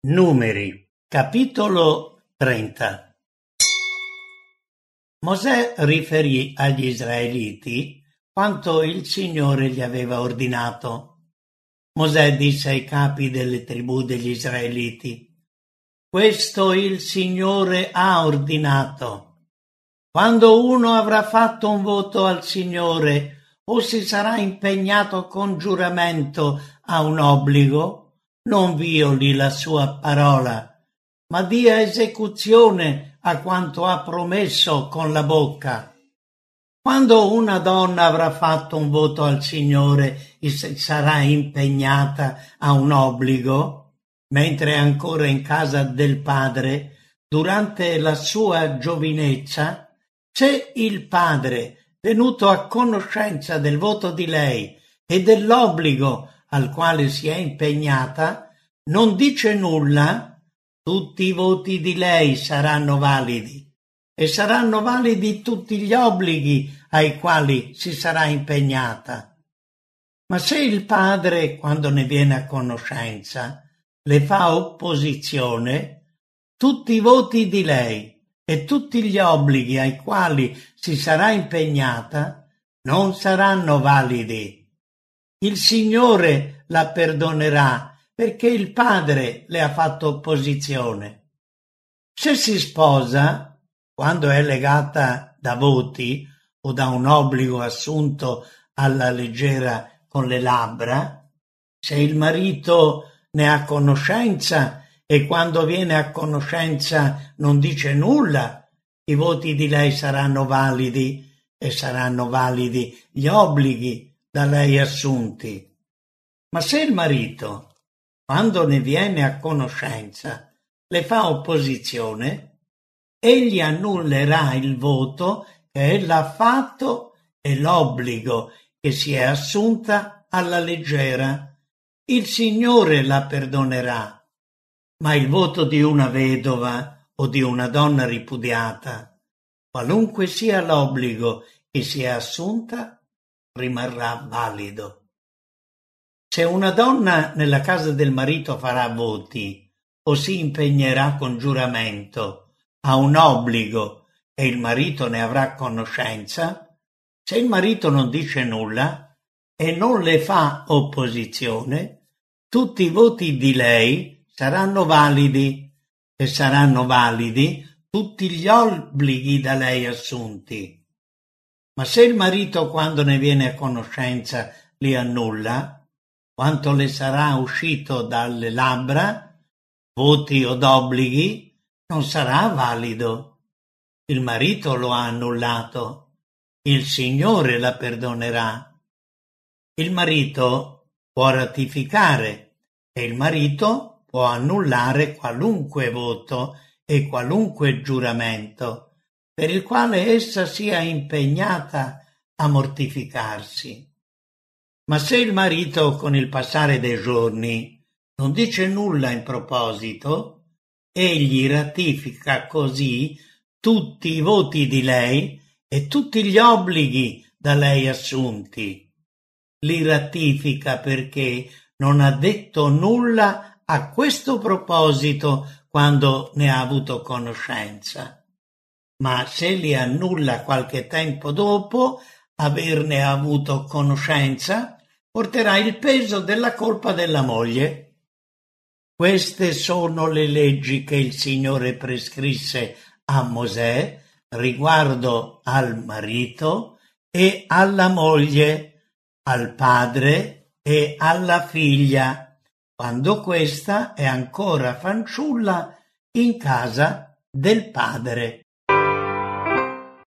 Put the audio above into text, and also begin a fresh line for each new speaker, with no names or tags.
Numeri, capitolo 30. Mosè riferì agli Israeliti quanto il Signore gli aveva ordinato. Mosè disse ai capi delle tribù degli Israeliti: questo il Signore ha ordinato. Quando uno avrà fatto un voto al Signore o si sarà impegnato con giuramento a un obbligo, non violi la sua parola, ma dia esecuzione a quanto ha promesso con la bocca. Quando una donna avrà fatto un voto al Signore e sarà impegnata a un obbligo, mentre è ancora in casa del padre, durante la sua giovinezza, se il padre, venuto a conoscenza del voto di lei e dell'obbligo al quale si è impegnata, non dice nulla, tutti i voti di lei saranno validi e saranno validi tutti gli obblighi ai quali si sarà impegnata. Ma se il padre, quando ne viene a conoscenza, le fa opposizione, tutti i voti di lei e tutti gli obblighi ai quali si sarà impegnata non saranno validi. Il Signore la perdonerà perché il padre le ha fatto opposizione. Se si sposa, quando è legata da voti o da un obbligo assunto alla leggera con le labbra, se il marito ne ha conoscenza e quando viene a conoscenza non dice nulla, i voti di lei saranno validi e saranno validi gli obblighi da lei assunti. Ma se il marito, quando ne viene a conoscenza, le fa opposizione, egli annullerà il voto che ella ha fatto e l'obbligo che si è assunta alla leggera. Il Signore la perdonerà, ma il voto di una vedova o di una donna ripudiata, qualunque sia l'obbligo che si è assunta, rimarrà valido. Se una donna nella casa del marito farà voti o si impegnerà con giuramento a un obbligo e il marito ne avrà conoscenza, se il marito non dice nulla e non le fa opposizione, tutti i voti di lei saranno validi e saranno validi tutti gli obblighi da lei assunti. Ma se il marito, quando ne viene a conoscenza, li annulla, quanto le sarà uscito dalle labbra, voti o d'obblighi, non sarà valido. Il marito lo ha annullato, il Signore la perdonerà. Il marito può ratificare e il marito può annullare qualunque voto e qualunque giuramento per il quale essa sia impegnata a mortificarsi. Ma se il marito, con il passare dei giorni, non dice nulla in proposito, egli ratifica così tutti i voti di lei e tutti gli obblighi da lei assunti. Li ratifica perché non ha detto nulla a questo proposito quando ne ha avuto conoscenza. Ma se li annulla qualche tempo dopo averne avuto conoscenza, porterà il peso della colpa della moglie. Queste sono le leggi che il Signore prescrisse a Mosè riguardo al marito e alla moglie, al padre e alla figlia, quando questa è ancora fanciulla in casa del padre.